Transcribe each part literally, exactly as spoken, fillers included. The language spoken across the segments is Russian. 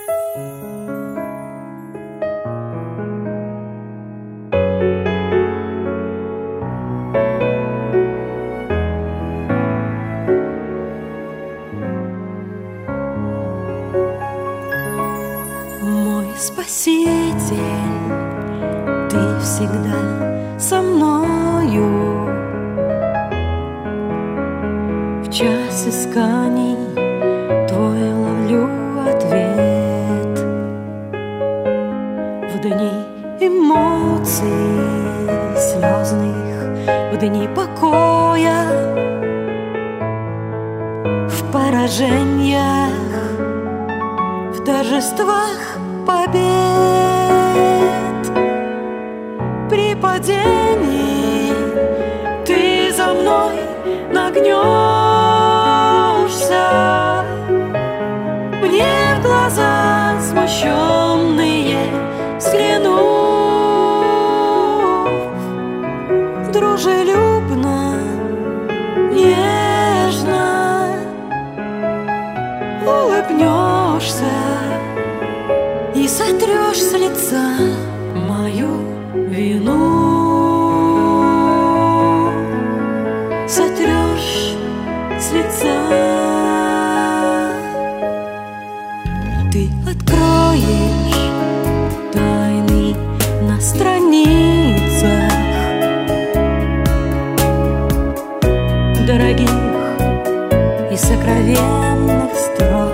Спаситель, ты всегда со мною. В час исканий твой ловлю ответ. В дни эмоций слезных, в дни покоя, в поражениях, в торжествах побед, при падении ты за мной нагнешься, мне в глаза смущенные взглянув, дружелюбно, нежно улыбнешься и сотрешь с лица мою вину, сотрешь с лица. Ты откроешь тайны на страницах дорогих и сокровенных строк.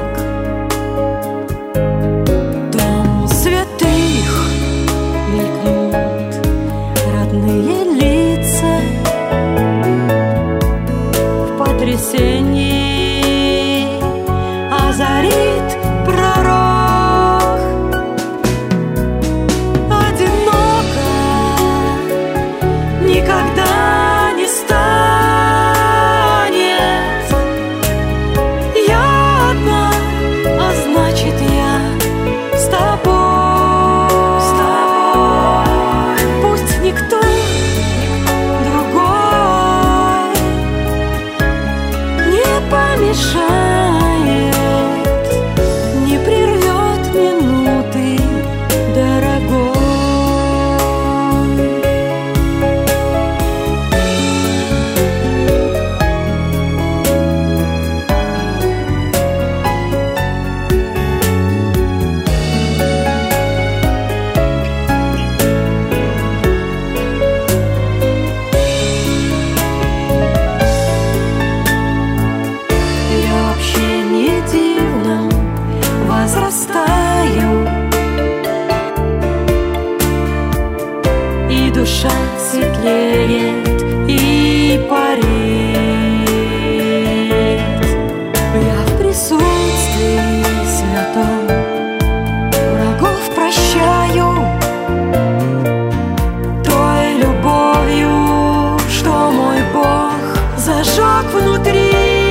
Потрясении озарит пророк. Одиноко никогда не станет. Я одна, а значит я с тобой, с тобой. Пусть никто помешает, не прервет минуты дорогой. Возрастаю, и душа светлеет и парит. Я в присутствии святом врагов прощаю той любовью, что мой Бог зажег внутри.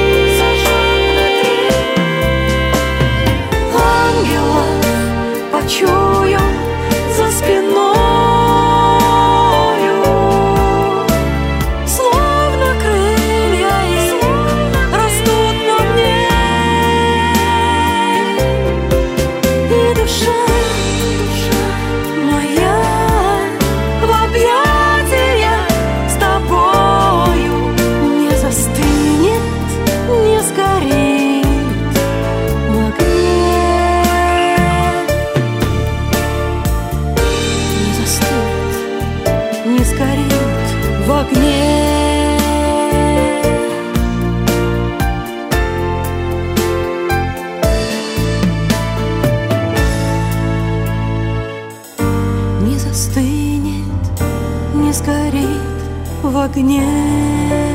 Чую за спиною, словно крылья их растут на мне, и душа, душа моя в объятиях с тобою не застынет, не сгорит в огне. Не сгорит в огне. Не застынет, не сгорит в огне.